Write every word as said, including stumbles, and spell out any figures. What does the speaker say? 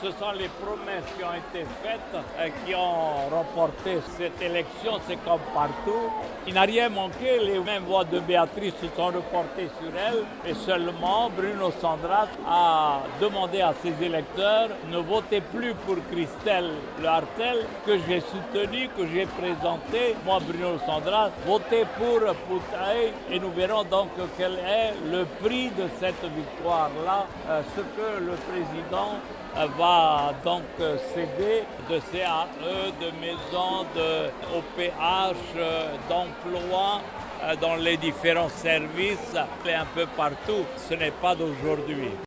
Ce sont les promesses qui ont été faites et qui ont remporté cette élection, c'est comme partout. Il n'a rien manqué, les mêmes voix de Béatrice se sont reportées sur elle et seulement Bruno Sandras a demandé à ses électeurs ne votez plus pour Christelle Lehartel que j'ai soutenu, que j'ai présenté, moi Bruno Sandras, votez pour Poutaï et nous verrons donc quel est le prix de cette victoire-là, euh, ce que le président va donc céder de C A E, de maisons, de O P H, d'emplois dans les différents services et un peu partout. Ce n'est pas d'aujourd'hui.